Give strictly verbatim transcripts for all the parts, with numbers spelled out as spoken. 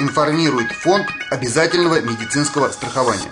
информирует Фонд обязательного медицинского страхования.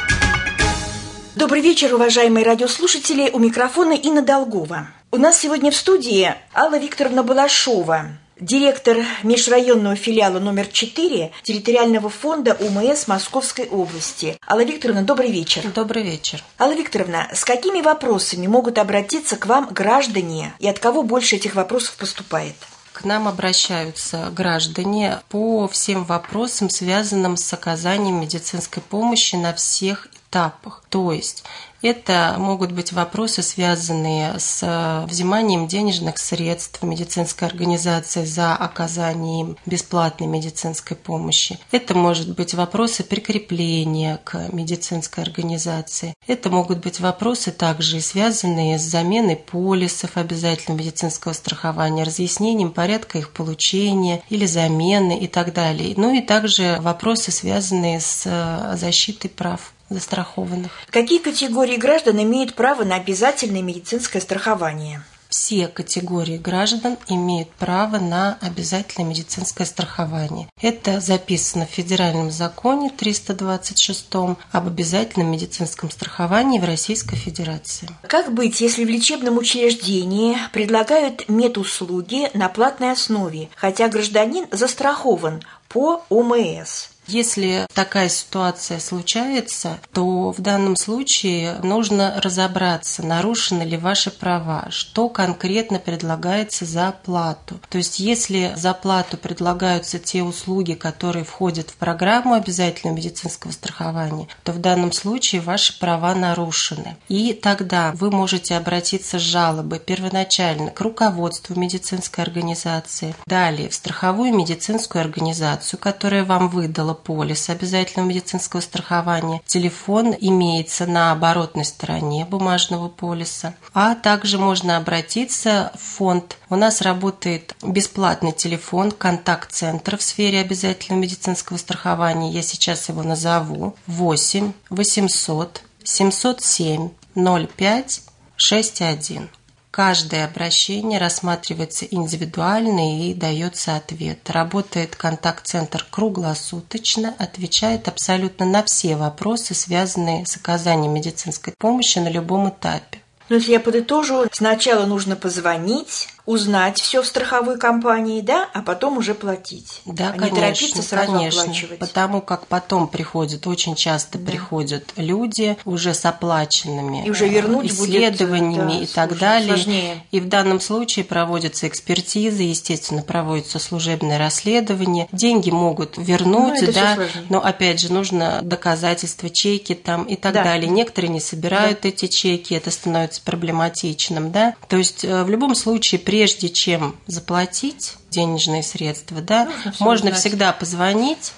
Добрый вечер, уважаемые радиослушатели. У микрофона Инна Долгова. У нас сегодня в студии Алла Викторовна Балашова, директор межрайонного филиала номер четыре территориального фонда ОМС Московской области. Алла Викторовна, добрый вечер. Добрый вечер. Алла Викторовна, с какими вопросами могут обратиться к вам граждане и от кого больше этих вопросов поступает? К нам обращаются граждане по всем вопросам, связанным с оказанием медицинской помощи на всех этапах. То есть это могут быть вопросы, связанные с взиманием денежных средств медицинской организации за оказание им бесплатной медицинской помощи. Это может быть вопросы прикрепления к медицинской организации. Это могут быть вопросы также связанные с заменой полисов обязательного медицинского страхования, разъяснением порядка их получения или замены и так далее. Ну и также вопросы, связанные с защитой прав застрахованных. Какие категории граждан имеют право на обязательное медицинское страхование? Все категории граждан имеют право на обязательное медицинское страхование. Это записано в Федеральном законе триста двадцать шестом об обязательном медицинском страховании в Российской Федерации. Как быть, если в лечебном учреждении предлагают медуслуги на платной основе, хотя гражданин застрахован по ОМС? Если такая ситуация случается, то в данном случае нужно разобраться, нарушены ли ваши права, что конкретно предлагается за оплату. То есть если за оплату предлагаются те услуги, которые входят в программу обязательного медицинского страхования, то в данном случае ваши права нарушены. И тогда вы можете обратиться с жалобой первоначально к руководству медицинской организации, далее в страховую медицинскую организацию, которая вам выдала полис обязательного медицинского страхования. Телефон имеется на оборотной стороне бумажного полиса. А также можно обратиться в фонд. У нас работает бесплатный телефон, контакт-центр в сфере обязательного медицинского страхования. Я сейчас его назову. восемь восемьсот семьсот семь ноль пять шесть один. Каждое обращение рассматривается индивидуально и дается ответ. Работает контакт-центр круглосуточно, отвечает абсолютно на все вопросы, связанные с оказанием медицинской помощи на любом этапе. Но если я подытожу, сначала нужно позвонить, узнать все в страховой компании, да, а потом уже платить. Да, а конечно, не торопиться сразу конечно, оплачивать. Потому как потом приходят, очень часто да. приходят люди уже с оплаченными и уже вернуть исследованиями будет, и так слушай, далее. Сложнее. И в данном случае проводятся экспертизы, естественно, проводится служебное расследование. Деньги могут вернуть, ну, да, но опять же нужно доказательства, чеки там и так да. далее. Некоторые не собирают да. эти чеки, это становится проблематичным, да. То есть в любом случае, прежде чем заплатить денежные средства, да, нужно можно узнать. Всегда позвонить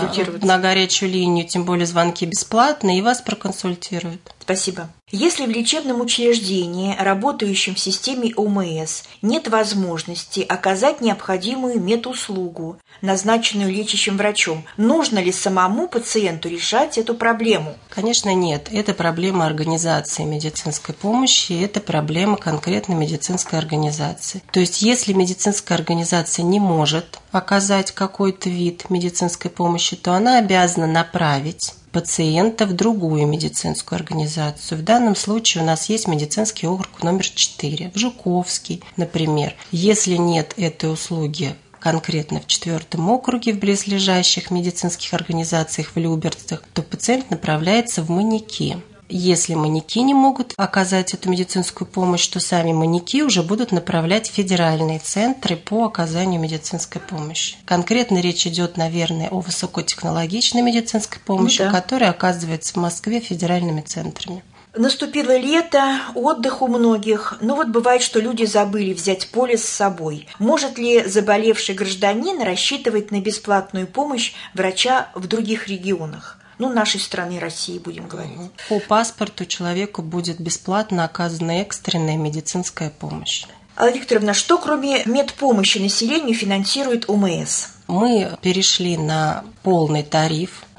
на горячую линию, тем более звонки бесплатные, и вас проконсультируют. Спасибо. Если в лечебном учреждении, работающем в системе ОМС, нет возможности оказать необходимую медуслугу, назначенную лечащим врачом, нужно ли самому пациенту решать эту проблему? Конечно, нет. Это проблема организации медицинской помощи, это проблема конкретно медицинской организации. То есть, если медицинская организация не может оказать какой-то вид медицинской помощи, то она обязана направить пациента в другую медицинскую организацию. В данном случае у нас есть медицинский округ номер четыре, в Жуковский, например. Если нет этой услуги конкретно в четвертом округе, в близлежащих медицинских организациях в Люберцах, то пациент направляется в Маньяки. Если маньяки не могут оказать эту медицинскую помощь, то сами маньяки уже будут направлять в федеральные центры по оказанию медицинской помощи. Конкретно речь идет, наверное, о высокотехнологичной медицинской помощи, ну, да. которая оказывается в Москве федеральными центрами. Наступило лето, отдых у многих, но вот бывает, что люди забыли взять полис с собой. Может ли заболевший гражданин рассчитывать на бесплатную помощь врача в других регионах? Ну, нашей страны, России, будем говорить. По паспорту человеку будет бесплатно оказана экстренная медицинская помощь. Алла Викторовна, что кроме медпомощи населению финансирует ОМС? Мы перешли на полный тариф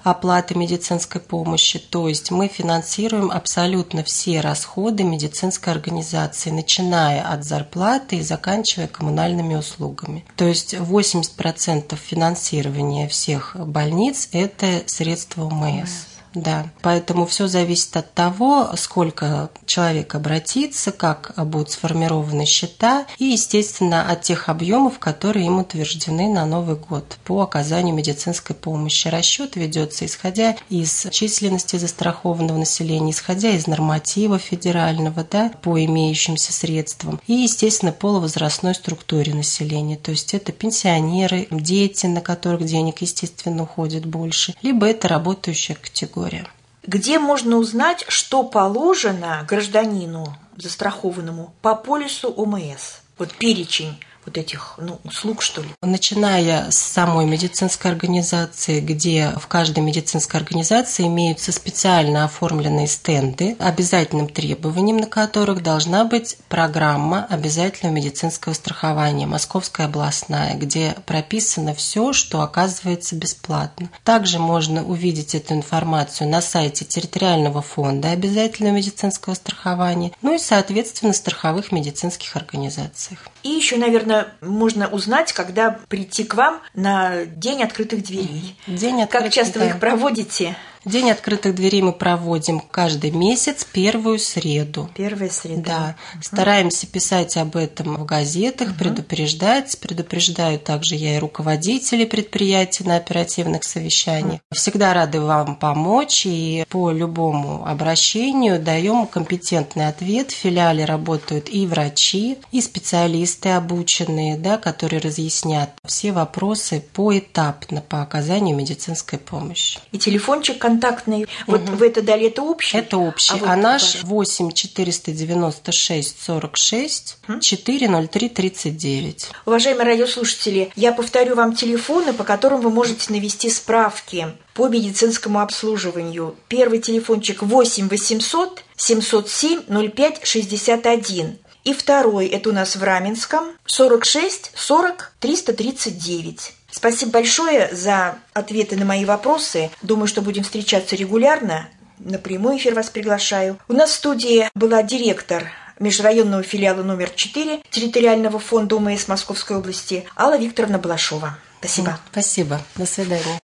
оплаты медицинской помощи. То есть мы финансируем абсолютно все расходы медицинской организации, начиная от зарплаты и заканчивая коммунальными услугами. То есть восемьдесят процентов финансирования всех больниц – это средства ОМС. Да, поэтому все зависит от того, сколько человек обратится, как будут сформированы счета и, естественно, от тех объемов, которые им утверждены на Новый год по оказанию медицинской помощи. Расчет ведется исходя из численности застрахованного населения, исходя из норматива федерального, да, по имеющимся средствам и, естественно, полувозрастной структуре населения. То есть это пенсионеры, дети, на которых денег, естественно, уходит больше, либо это работающая категория. Где можно узнать, что положено гражданину застрахованному по полису ОМС? Вот перечень вот этих, ну, услуг, что ли? Начиная с самой медицинской организации, где в каждой медицинской организации имеются специально оформленные стенды, обязательным требованием на которых должна быть программа обязательного медицинского страхования Московская областная, где прописано все, что оказывается бесплатно. Также можно увидеть эту информацию на сайте территориального фонда обязательного медицинского страхования, ну и, соответственно, страховых медицинских организациях. И еще, наверное, можно узнать, когда прийти к вам на День открытых дверей. День открытых, как часто да. вы их проводите? День открытых дверей мы проводим каждый месяц, первую среду. Первая среда. Да. Угу. Стараемся писать об этом в газетах, угу. предупреждать. Предупреждаю также я и руководителей предприятий на оперативных совещаниях. Угу. Всегда рады вам помочь и по любому обращению даем компетентный ответ. В филиале работают и врачи, и специалисты обученные, да, которые разъяснят все вопросы поэтапно по оказанию медицинской помощи. И телефончик контактный. Угу. Вот вы это дали, это общий? Это общий. А, вот а наш восемь четыреста девяносто шесть сорок шесть четыре ноль три тридцать девять. Уважаемые радиослушатели, я повторю вам телефоны, по которым вы можете навести справки по медицинскому обслуживанию. Первый телефончик восемь восемьсот семьсот семь ноль пять шестьдесят один. И второй, это у нас в Раменском, сорок шесть сорок триста тридцать девять. Спасибо большое за ответы на мои вопросы. Думаю, что будем встречаться регулярно. На прямой эфир вас приглашаю. У нас в студии была директор межрайонного филиала номер четыре территориального фонда ОМС Московской области Алла Викторовна Балашова. Спасибо. Спасибо. До свидания.